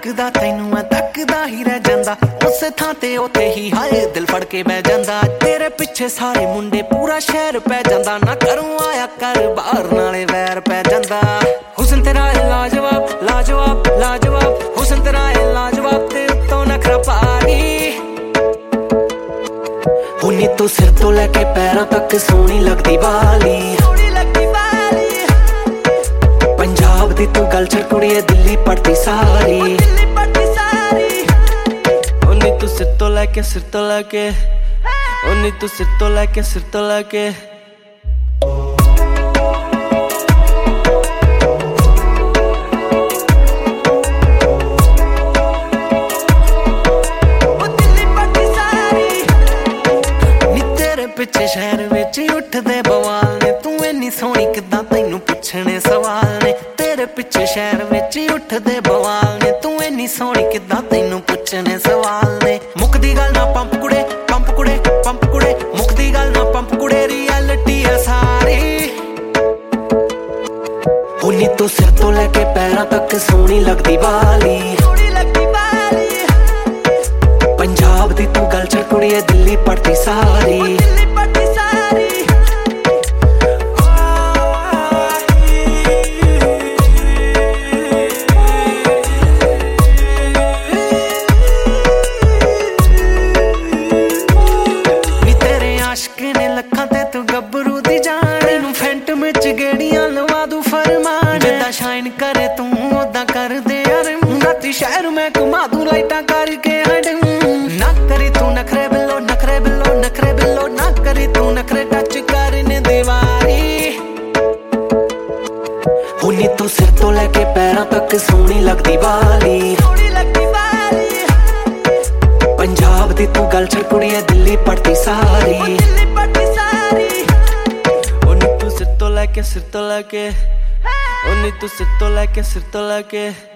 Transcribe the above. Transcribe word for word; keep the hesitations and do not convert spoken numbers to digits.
ਤੱਕਦਾ ਤੈਨੂੰ ਮੈਂ ਤੱਕਦਾ ਹੀ ਰਹਿ ਜਾਂਦਾ ਉਸੇ ਥਾਂ ਤੇ ਉੱਥੇ ਹੀ ਹਾਏ ਦਿਲ ਫੜ ਕੇ ਬਹਿ ਜਾਂਦਾ ਤੇਰੇ ਪਿੱਛੇ ਸਾਰੇ ਮੁੰਡੇ ਪੂਰਾ ਸ਼ਹਿਰ ਪੈ ਜਾਂਦਾ ਨਾ ਕਰੂੰ ਆਇਆ ਕਰ ਬਾਹਰ ਨਾਲੇ ਵੈਰ ਪੈ ਜਾਂਦਾ ਹੁਸਨ ਤੇਰਾ ਹੈ ਲਾਜਵਾਬ ਲਾਜਵਾਬ ਲਾਜਵਾਬ ਹੁਸਨ ਤੇਰਾ ਹੈ ਲਾਜਵਾਬ ਤੇ ਉੱਤੋਂ ਨਖਰਾ ਭਾਰੀ ਹੁਣੀ ਤੂੰ ਸਿਰ ਤੋਂ ਲੈ ਕੇ ਪੈਰਾਂ ਤੱਕ ਸੋਹਣੀ ਲੱਗਦੀ ਵਾਲੀ ਪੰਜਾਬ ਦੀ ਤੂੰ ਗੱਲ ਛੱਡ ਕੁੜੀਏ ਦਿੱਲੀ ਪੜਦੀ ਸਾਰੀ ਉਨੀ ਤੂੰ ਸਿਰ ਤੋਂ ਲੈ ਕੇ ਸਿਰ ਤੋਂ ਲੈ ਕੇ ਉਨੀ ਤੂੰ ਸਿਰ ਤੋਂ ਲੈ ਕੇ ਸਿਰ ਤੋਂ ਲੈ ਕੇ ਪਿੱਛੇ ਸ਼ਹਿਰ ਵਿੱਚ ਉੱਠਦੇ ਬਵਾਲ ਨੇ ਤੂੰ ਇੰਨੀ ਸੋਹਣੀ ਕਿੱਦਾਂ ਤੈਨੂੰ ਪੁੱਛਣੇ ਸਵਾਲ ਨੇ ਤੇਰੇ ਪਿੱਛੇ ਸ਼ਹਿਰ ਵਿੱਚ ਉੱਠਦੇ ਬਵਾਲ ਨੇ ਤੂੰ ਇੰਨੀ ਸੋਹਣੀ ਕਿੱਦਾਂ ਤੈਨੂੰ ਪੁੱਛਣੇ ਸਵਾਲ ਨੇ ਮੁੱਕਦੀ ਗੱਲ ਨਾ ਪੰਪ ਕੁੜੇ ਪੰਪ ਕੁੜੇ ਪੰਪ ਕੁੜੇ ਮੁੱਕਦੀ ਗੱਲ ਨਾ ਪੰਪ ਕੁੜੇ ਰਿਐਲਿਟੀ ਆ ਸਾਰੀ ਹੁਣੀ ਤੂੰ ਸਿਰ ਤੋਂ ਲੈ ਕੇ ਪੈਰਾਂ ਤੱਕ ਸੋਹਣੀ ਲੱਗਦੀ ਵਾਲੀ ਪੰਜਾਬ ਦੀ ਤੂੰ ਗੱਲ ਛੱਡ ਕੁੜੀਏ ਦਿੱਲੀ ਪੜਦੀ ਸਾਰੀ ਲੱਖਾਂ ਤੇ ਤੂੰ ਗੱਭਰੂ ਦੀ ਜਾਣੀ ਨੂੰ ਫੈਂਟ ਵਿੱਚ ਗੇੜੀਆਂ ਲਵਾ ਦੂ ਫਰਮਾਨ ਜਿੱਦਾਂ ਸ਼ਾਈਨ ਕਰੇ ਤੂੰ ਉਦਾਂ ਕਰਦੇ ਯਾਰ ਰਾਤੀ ਸ਼ਹਿਰ ਮੈਂ ਘੁਮਾ ਦੂ ਲਾਈਟਾਂ ਕਰਕੇ ਹੱਡ ਨਾ ਕਰੀ ਤੂੰ ਨਖਰੇ ਬਿੱਲੋ ਨਖਰੇ ਬਿੱਲੋ ਨਖਰੇ ਬਿੱਲੋ ਨਾ ਕਰੀ ਤੂੰ ਨਖਰੇ ਟੱਚ ਕਰਨੇ ਦੀਵਾਰੀ ਹੁਣੀ ਤੂੰ ਸਿਰ ਤੋਂ ਲੈ ਕੇ ਪੈਰਾਂ ਤੱਕ ਸੋਹਣੀ ਲੱਗਦੀ ਵਾਲੀ ਪੰਜਾਬ ਦੀ ਤੂੰ ਗੱਲ ਛੱਡ ਕੁੜੀਏ ਦਿੱਲੀ ਪੜਦੀ ਸਾਰੀ ਉਨੀ ਤੂੰ ਸਿਰ ਤੋਂ ਲੈ ਕੇ ਸਿਰ ਤੋਂ ਲੈ ਕੇ ਉਨੀ ਤੂੰ ਸਿਰ ਤੋਂ ਲੈ ਕੇ ਸਿਰ ਤੋਂ ਲੈ ਕੇ